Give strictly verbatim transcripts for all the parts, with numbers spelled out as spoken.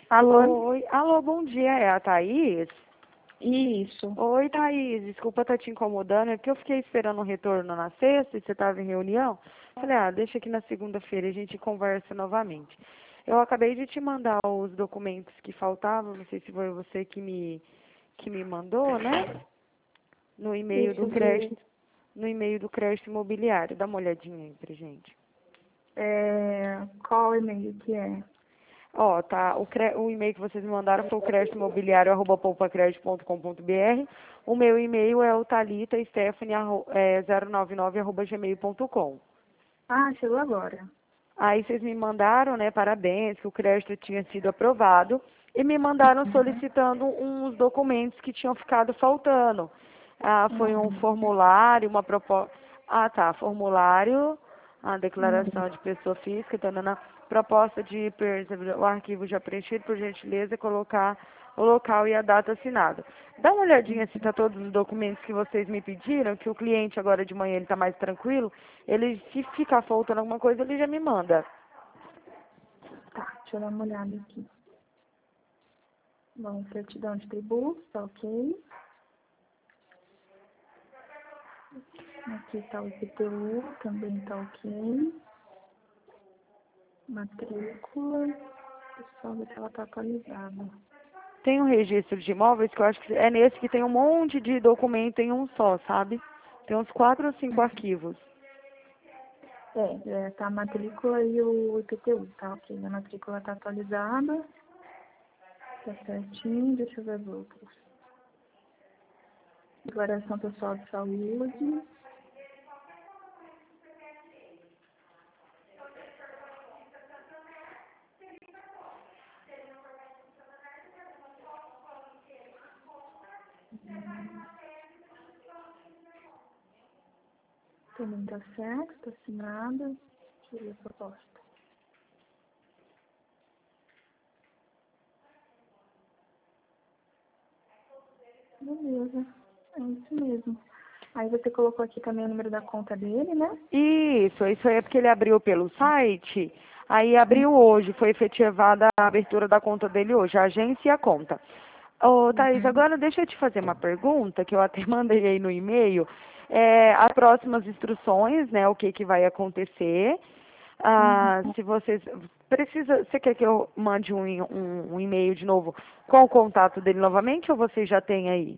Alô? Oi, alô, bom dia, é a Thaís? Isso. Oi, Thaís, desculpa estar te incomodando, é porque eu fiquei esperando um retorno na sexta e você estava em reunião. Falei, ah, deixa aqui na segunda-feira e a gente conversa novamente. Eu acabei de te mandar os documentos que faltavam, não sei se foi você que me, que me mandou, né? No e-mail Deixa do eu ver. crédito, no e-mail do crédito imobiliário. Dá uma olhadinha aí pra gente. É, qual e-mail que é? Ó, tá, o, cre... o e-mail que vocês me mandaram foi o crédito imobiliário arroba poupacredit ponto com ponto br. O meu e-mail é o thalita stephanie arro... é, zero nove nove arroba gmail ponto com. Ah, chegou agora. Aí vocês me mandaram, né, parabéns, que o crédito tinha sido aprovado e me mandaram solicitando uns documentos que tinham ficado faltando. Ah, foi um Uhum. formulário, uma proposta. Ah, tá, formulário, a Uhum. declaração de pessoa física, tá, na proposta de preservar o arquivo já preenchido, por gentileza, colocar o local e a data assinada. Dá uma olhadinha se tá todos os documentos que vocês me pediram, que o cliente agora de manhã ele tá mais tranquilo, ele se ficar faltando alguma coisa, ele já me manda. Tá, deixa eu dar uma olhada aqui. Bom, certidão de tributo, tá ok. Aqui tá o I P T U, também tá ok. Matrícula, pessoal ver se ela tá atualizada. Tem um registro de imóveis que eu acho que é nesse que tem um monte de documento em um só, sabe? Tem uns quatro ou cinco arquivos. É, é, tá a matrícula e o I P T U, tá ok. A matrícula tá atualizada, tá certinho, deixa eu ver os outros. Declaração pessoal de saúde. Também tá certo, tá assinada. Deixa eu ver a proposta. Beleza, é isso mesmo. Aí você colocou aqui também o número da conta dele, né? Isso, isso aí é porque ele abriu pelo site, aí abriu hoje, foi efetivada a abertura da conta dele hoje, a agência e a conta. Ô, Thaís, Uhum. agora deixa eu te fazer uma pergunta, que eu até mandei aí no e-mail. É, as próximas instruções, né, o que que vai acontecer. Ah, Uhum. se vocês precisa, você quer que eu mande um, e- um, um e-mail de novo com o contato dele novamente ou você já tem aí?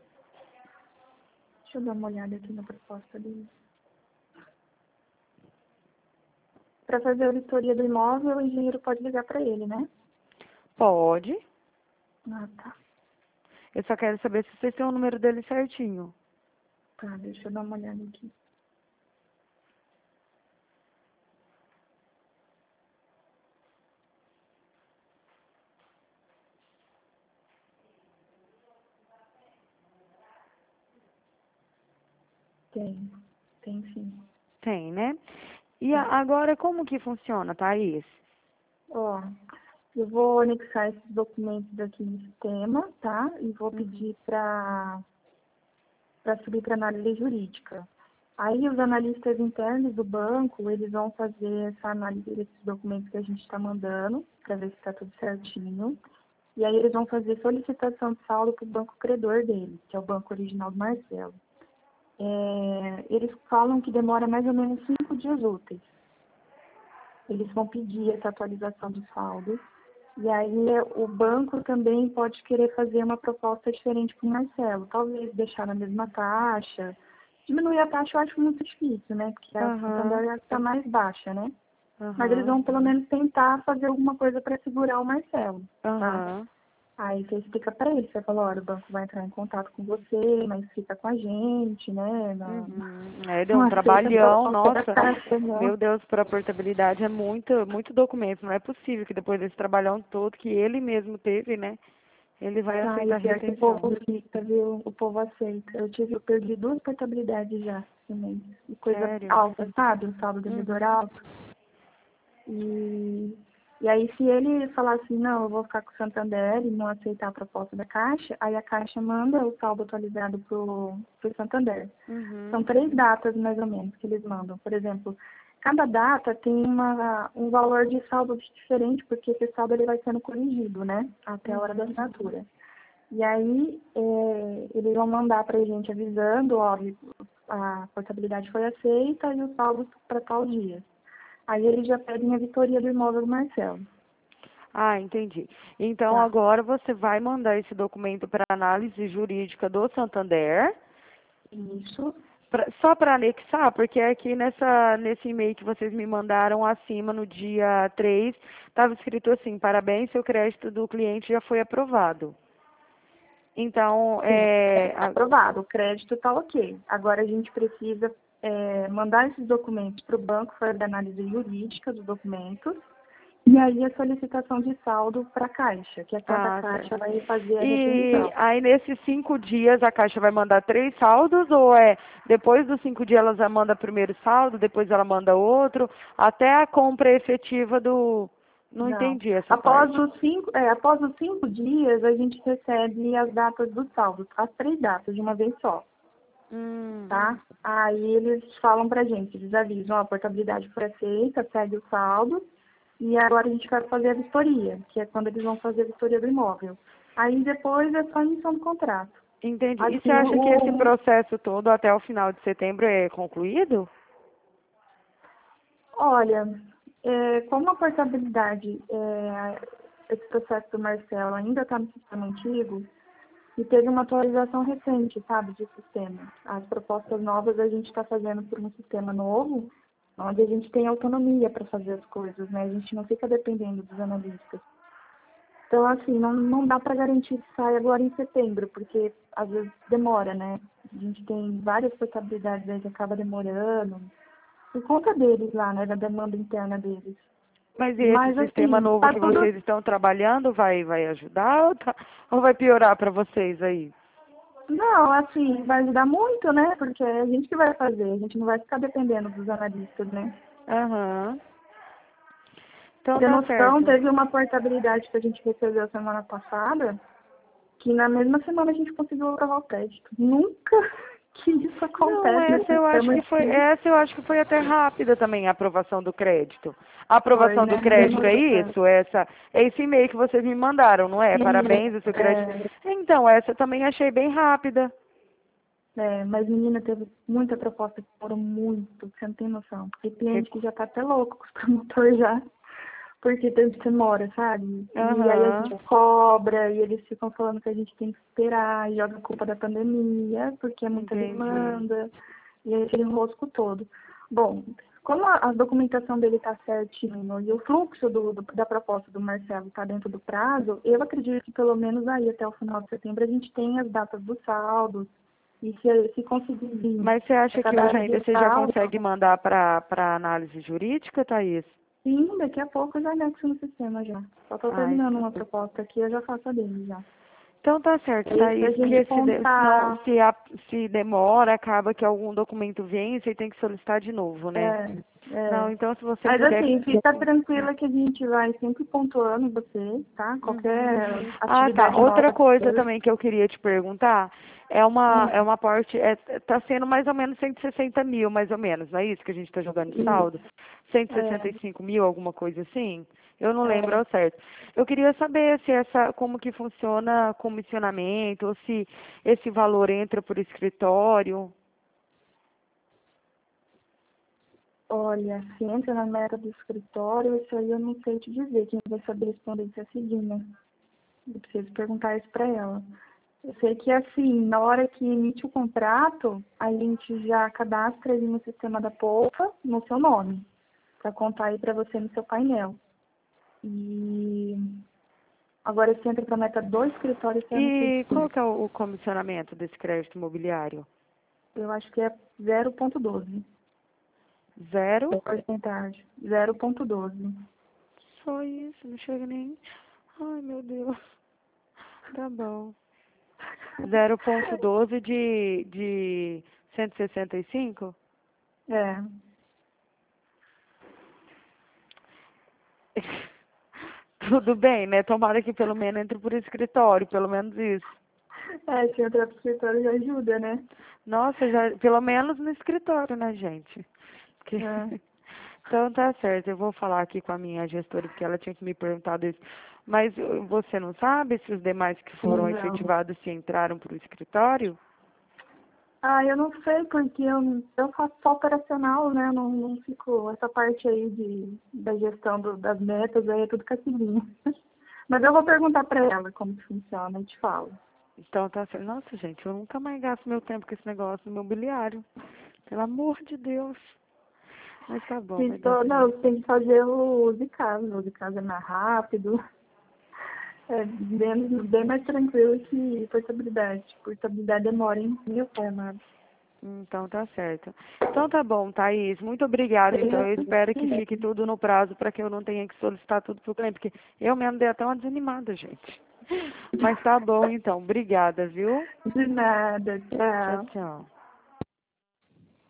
Deixa eu dar uma olhada aqui na proposta dele. Para fazer a auditoria do imóvel, o engenheiro pode ligar para ele, né? Pode. Ah, tá. Eu só quero saber se vocês têm o número dele certinho. Tá, deixa eu dar uma olhada aqui. Tem, tem sim. Tem, né? E a- Tem. agora como que funciona, Thaís? Ó, eu vou anexar esses documentos aqui no sistema, tá? E vou Uhum. pedir para para subir para análise jurídica. Aí os analistas internos do banco, eles vão fazer essa análise desses documentos que a gente está mandando, para ver se está tudo certinho. E aí eles vão fazer solicitação de saldo para o banco credor dele, que é o banco original do Marcelo. É, eles falam que demora mais ou menos cinco dias úteis. Eles vão pedir essa atualização de saldo. E aí o banco também pode querer fazer uma proposta diferente para o Marcelo. Talvez deixar na mesma taxa. Diminuir a taxa eu acho muito difícil, né? Porque a Aham, Santander está mais baixa, né? Mas eles aham, vão pelo menos tentar fazer alguma coisa para segurar o Marcelo, tá? aham. Aí você explica para ele, você fala, olha, o banco vai entrar em contato com você, mas fica com a gente, né? Não, Uhum. É, deu não um aceita a trabalhão, proposta da nossa. taxa, não. Meu Deus, para portabilidade é muito, muito documento. Não é possível que depois desse trabalhão todo que ele mesmo teve, né? Ele vai Ah, e aceitar pior que o retenção. povo fica, viu? O povo aceita. Eu tive, eu perdi duas portabilidades já, esse mês. E coisa Sério? alta, sabe? Um saldo devedor Uhum. alto. E, e aí, se ele falar assim, não, eu vou ficar com o Santander e não aceitar a proposta da Caixa, aí a Caixa manda o saldo atualizado pro, pro Santander. São Uhum. três datas, mais ou menos, que eles mandam. Por exemplo, cada data tem uma, um valor de saldo diferente, porque esse saldo ele vai sendo corrigido, né? Até a hora da assinatura. E aí, é, eles vão mandar para a gente avisando, ó, a portabilidade foi aceita e o saldo para tal dia. Aí eles já pedem a vistoria do imóvel do Marcelo. Ah, entendi. Então Tá. agora você vai mandar esse documento para análise jurídica do Santander. Isso. Pra, só para anexar, porque aqui nessa, nesse e-mail que vocês me mandaram acima no dia três, estava escrito assim, parabéns, seu crédito do cliente já foi aprovado. Então, Sim, é, a- aprovado. O crédito está ok. Agora a gente precisa é, mandar esses documentos para o banco fazer a análise jurídica dos documentos. E aí a solicitação de saldo para a Caixa, que é quando a ah, Caixa certo. vai fazer a E requisição. aí nesses cinco dias a Caixa vai mandar três saldos ou é depois dos cinco dias ela já manda primeiro saldo, depois ela manda outro, até a compra efetiva do... Não Não. entendi essa Após parte. os cinco, é, após os cinco dias, a gente recebe as datas dos saldos, as três datas de uma vez só, Hum, tá? Aí eles falam pra gente, eles avisam, ó, a portabilidade foi aceita, segue o saldo, e agora a gente vai fazer a vistoria, que é quando eles vão fazer a vistoria do imóvel. Aí depois é só a emissão do contrato. entendi. E você Assim, acha que esse o, processo todo até o final de setembro é concluído? olha, é, como a portabilidade, é, esse processo do Marcelo ainda está no sistema antigo, e teve uma atualização recente, sabe, de sistema. As propostas novas a gente está fazendo por um sistema novo, onde a gente tem autonomia para fazer as coisas, né? A gente não fica dependendo dos analistas. Então, assim, não, não dá para garantir que sai agora em setembro, porque às vezes demora, né? A gente tem várias portabilidades aí que acaba demorando, por conta deles lá, né? Da demanda interna deles. Mas e esse Mas, sistema assim, novo tá que tudo. vocês estão trabalhando vai, vai ajudar ou, tá- ou vai piorar para vocês aí? Não, assim, vai ajudar muito, né? Porque é a gente que vai fazer, a gente não vai ficar dependendo dos analistas, né? Aham. Então Pra ter tá noção, certo. teve uma portabilidade que a gente recebeu semana passada, que na mesma semana a gente conseguiu aprovar o crédito. Nunca que isso Não, acontece no essa eu acho sistema que foi, aqui. essa eu acho que foi até rápida também a aprovação do crédito. A Foi, aprovação do né? crédito é Demorou tanto. isso, essa, é esse e-mail que vocês me mandaram, não é? Parabéns, o seu E, crédito. é, Então, essa eu também achei bem rápida. é, mas menina, teve muita proposta que foram muito, você não tem noção. Tem Que- cliente que já tá até louco com os promotores já. Porque tempo demora, sabe? E aí a Aham, gente cobra e eles ficam falando que a gente tem que esperar e joga a culpa da pandemia, porque é muita entendi. demanda, e aí aquele enrosco todo. Bom, como a, a documentação dele está certinho e o fluxo do, do- da proposta do Marcelo está dentro do prazo, eu acredito que pelo menos aí até o final de setembro a gente tem as datas dos saldos, e se, se conseguir vir Mas você essa acha que hoje data ainda de você já saldo, consegue mandar para para análise jurídica, Thaís? sim, daqui a pouco eu já anexo no sistema já. Só estou Ai, terminando uma proposta aqui, eu já faço a dele já. então tá certo, Aí se a Thaís, gente porque se, de- se, não, contar, se, a- se demora, acaba que algum documento vence e tem que solicitar de novo, né? é, Não, é. então se você Mas puder. assim, fica tranquila que a gente vai sempre pontuando você, tá? Uhum. Qualquer Ah, tá. atividade Outra nova que coisa surja. também que eu queria te perguntar é uma, Hum, é uma parte, é, tá sendo mais ou menos cento e sessenta mil, mais ou menos, não é isso que a gente está jogando de saldo? isso. cento e e sessenta É, e cinco mil, alguma coisa assim? Eu não lembro é. ao certo. Eu queria saber se essa, como que funciona comissionamento, ou se esse valor entra por escritório. Olha, se entra na meta do escritório, isso aí eu não sei te dizer. Quem vai saber responder isso é a Cidinha. Eu preciso perguntar isso para ela. Eu sei que, assim, na hora que emite o contrato, a gente já cadastra ele no sistema da Poupa, no seu nome, para contar aí para você no seu painel. E agora, se entra para a meta do escritório, isso eu não sei E qual dizer. que é o, o comissionamento desse crédito imobiliário? Eu acho que é zero ponto doze. Zero? Porcentagem. zero ponto doze. Só isso, não chega nem. Ai, meu Deus. Tá bom. zero ponto doze de, de cento e sessenta e cinco? É. Tudo bem, né? Tomara que pelo menos entre por escritório, pelo menos isso. É, se entrar para o escritório já ajuda, né? Nossa, já, pelo menos no escritório, né, gente? Porque É. Então tá certo, eu vou falar aqui com a minha gestora, porque ela tinha que me perguntado isso. Mas uh, você não sabe se os demais que foram Não. efetivados se entraram para o escritório? Ah, eu não sei, porque eu, eu faço só operacional, né? Não, não fico. Essa parte aí de, da gestão do, das metas aí é tudo com a Silinha. Mas eu vou perguntar para ela como que funciona e te falo. Então tá certo. Nossa, gente, eu nunca mais gasto meu tempo com esse negócio imobiliário. Pelo amor de Deus. Mas tá bom, vai dar Então, certo. não, tem que fazer o de casa. O de casa é mais rápido. É bem, bem mais tranquilo que portabilidade. Portabilidade demora em mil formas. Então tá certo. Então tá bom, Thaís. Muito obrigada. Então eu espero que fique tudo no prazo para que eu não tenha que solicitar tudo pro cliente, porque eu mesmo dei até uma desanimada, gente. Mas tá bom então. Obrigada, viu? De nada, Tchau, tchau. tchau.